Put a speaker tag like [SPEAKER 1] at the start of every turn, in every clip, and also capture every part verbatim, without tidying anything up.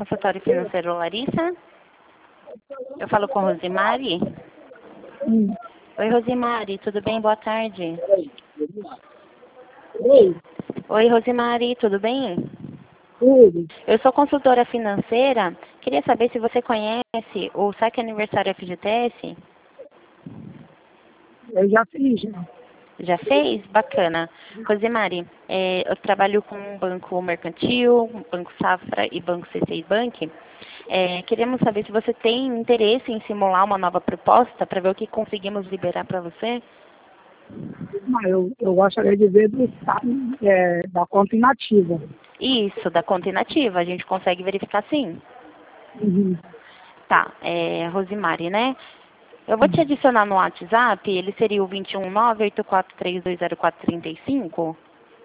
[SPEAKER 1] consultório financeiro Larissa. Eu falo com Rosimari.
[SPEAKER 2] Hum.
[SPEAKER 1] Oi, Rosimari, tudo bem? Boa tarde.
[SPEAKER 2] Oi,
[SPEAKER 1] Oi, Rosimari, tudo bem?
[SPEAKER 2] tudo.
[SPEAKER 1] Eu sou consultora financeira. Queria saber se você conhece o Saque Aniversário F G T S.
[SPEAKER 2] Eu já fiz, né?
[SPEAKER 1] Já fez? Bacana. Rosimari, é, eu trabalho com o Banco Mercantil, Banco Safra e Banco C seis Bank. É, queríamos saber se você tem interesse em simular uma nova proposta para ver o que conseguimos liberar para você.
[SPEAKER 2] Mas eu, eu gostaria de ver do, é, da conta inativa.
[SPEAKER 1] Isso, da conta inativa, a gente consegue verificar sim.
[SPEAKER 2] Uhum.
[SPEAKER 1] Tá, é, Rosimari, né? Eu vou te adicionar no WhatsApp, ele seria o dois um nove, oito quatro três, dois zero quatro, três cinco?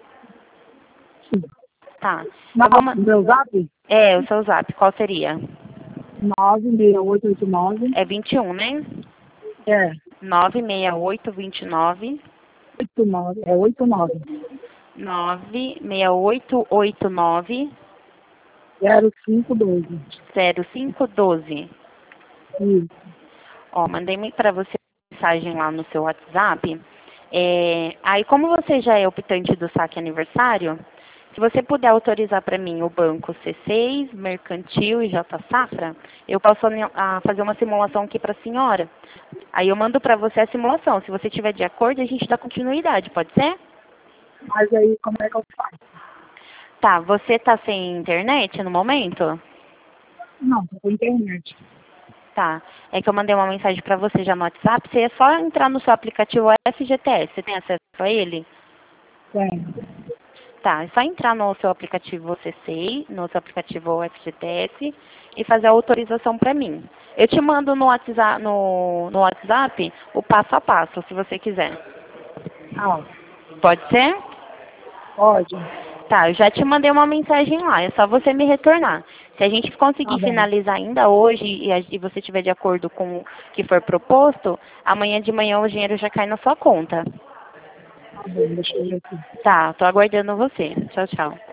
[SPEAKER 2] Sim.
[SPEAKER 1] Tá.
[SPEAKER 2] Não,
[SPEAKER 1] Eu vou ma-
[SPEAKER 2] meu zap?
[SPEAKER 1] É, o seu zap, qual seria?
[SPEAKER 2] nove seis oito oito nove.
[SPEAKER 1] É vinte e um, né?
[SPEAKER 2] É,
[SPEAKER 1] nove seis oito, dois nove,
[SPEAKER 2] oito nove. É oito nove.
[SPEAKER 1] nove seis oito oito nove,
[SPEAKER 2] zero cinco doze.
[SPEAKER 1] zero cinco um dois.
[SPEAKER 2] Isso.
[SPEAKER 1] Ó, mandei para você mensagem lá no seu WhatsApp. É, aí, como você já é optante do saque aniversário, se você puder autorizar para mim o banco C seis, Mercantil e J Safra, eu posso a, fazer uma simulação aqui para a senhora. Aí eu mando para você a simulação. Se você tiver de acordo, a gente dá continuidade, pode ser?
[SPEAKER 2] Mas aí, como é que eu faço?
[SPEAKER 1] Tá, você está sem internet no momento?
[SPEAKER 2] Não, tô com internet.
[SPEAKER 1] Tá. É que eu mandei uma mensagem para você já no WhatsApp. Você é só entrar no seu aplicativo F G T S. Você tem acesso a ele?
[SPEAKER 2] Tem.
[SPEAKER 1] Tá. É só entrar no seu aplicativo C C I, no seu aplicativo F G T S e fazer a autorização para mim. Eu te mando no WhatsApp, no, no WhatsApp o passo a passo, se você quiser.
[SPEAKER 2] Ah,
[SPEAKER 1] Pode ser?
[SPEAKER 2] pode.
[SPEAKER 1] Tá, eu já te mandei uma mensagem lá, é só você me retornar. Se a gente conseguir
[SPEAKER 2] Tá bom.
[SPEAKER 1] finalizar ainda hoje e, a- e você estiver de acordo com o que for proposto, amanhã de manhã o dinheiro já cai na sua conta.
[SPEAKER 2] Tá bom, deixa eu ver aqui.
[SPEAKER 1] Tá, tô aguardando você. Tchau, tchau.